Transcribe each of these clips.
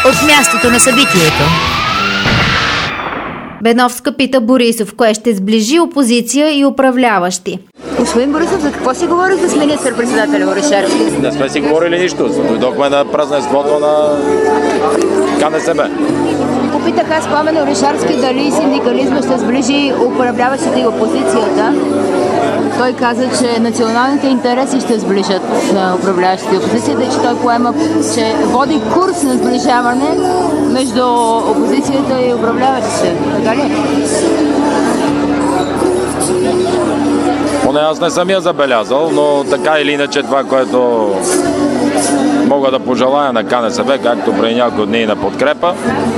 от мястото на събитието. Беновска пита Борисов, кое ще сближи опозиция и управляващи. Господин Борисов, за какво си говорите с министър-председателя Орешарски? Не сме си говорили нищо. Дойдохме на празненството на КНСБ. Попитах аз Пламен Орешарски дали синдикализма ще сближи управляващите и опозицията. Той каза, че националните интереси ще сближат управляващите и опозицията и че той поема, че води курс на сближаване между опозицията и управляващите. Така ли? Поне аз не съм я забелязал, но така или иначе това, което мога да пожелая на КНСБ, както преди няколко дни на подкрепа,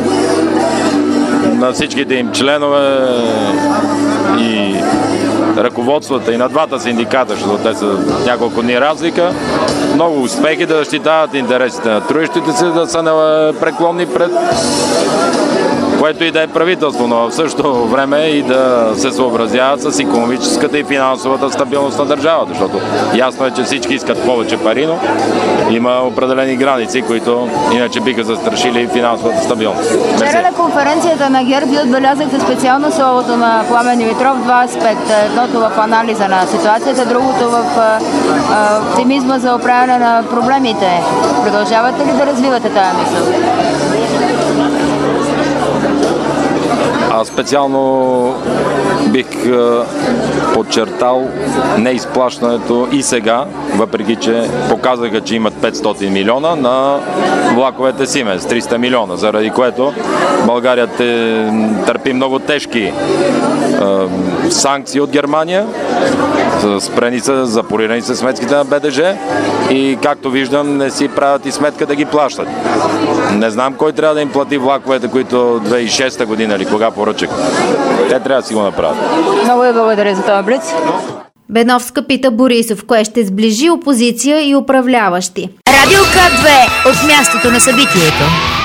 на всичките им членове и ръководствата и на двата синдиката, защото те са няколко дни разлика, много успехи да защитават интересите на трудещите се, да са непреклонни пред което и да е правителство, но в същото време и да се съобразяват с икономическата и финансовата стабилност на държавата, защото ясно е, че всички искат повече пари, но има определени граници, които иначе биха застрашили финансовата стабилност. Вчера на конференцията на ГЕРБ ви отбелязахте специално словото на Пламен Димитров в два аспекта. Едното в анализа на ситуацията, другото в оптимизма за оправяне на проблемите. Продължавате ли да развивате тази мисъл? Аз специално бих подчертал неизплащането и сега, въпреки че показаха, че имат 500 милиона на влаковете Siemens, 300 милиона, заради което България търпи много тежки санкции от Германия, спрени са, запорирани са сметките на БДЖ и както виждам не си правят и сметка да ги плащат. Не знам кой трябва да им плати влаковете, които 2006 година или кога поръчах. Те трябва да си го направят. Много ви благодаря за това блиц. Беновска пита Борисов, кое ще сближи опозиция и управляващи. Радио К2 от мястото на събитието.